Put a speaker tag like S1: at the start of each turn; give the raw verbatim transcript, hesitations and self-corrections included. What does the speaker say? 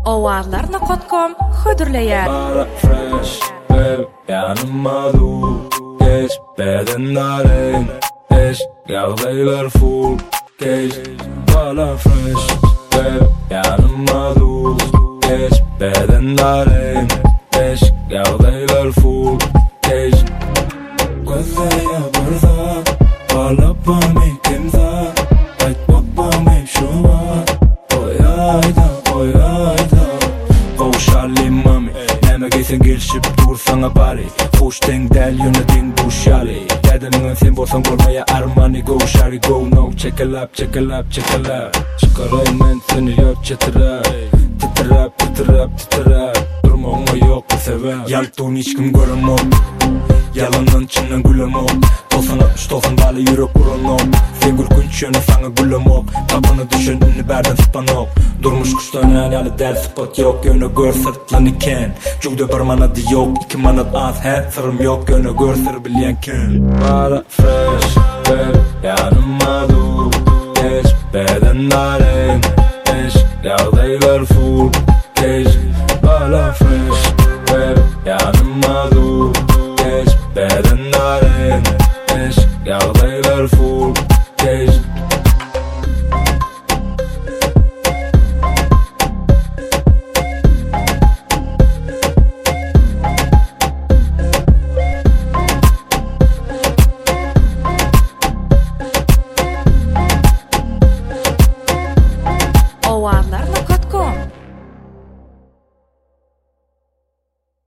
S1: Ovarlar nokta com hödürleýär.
S2: Para fresh, ver yanıma dur. Geç bedenlerin, eş yağdaylar full. Geç para fresh, ver yanıma dur. Geç bedenlerin, eş yağdaylar full. Geç gözeye burada, parlapamı kimza. Ayt babamı şu var, oyayda oyayda. Koşalim mami, neme giysen gelişip dur sana bari. Hoşten del yönetin bu şali. Dedenin sen bolsan görmeye armani. Go shari go no, check it up, check it up, check it up. Çıkarayım ben seni yok çetirap. Titirap, titirap, titirap. Durma ona yok bu sebep. Yaltun hiç kim görünmok. Yalandan çinden gülemok. Tosan atmış tosan bali yürek kuranok. Sen gülkünç yönü sana gülemok. Kapını düşündüğünü berden sıpanok. Durmuş kuştan yani del sıpat yok. Yönü gör sırtlan iken. Cugda bir manadı yok. İki manat az he sırım yok. Yönü gör sır bilyen ken. Para fresh ver yanıma dur. Geç bedenlerin eş yağdaylar full. Geç para fresh ver yanıma dur.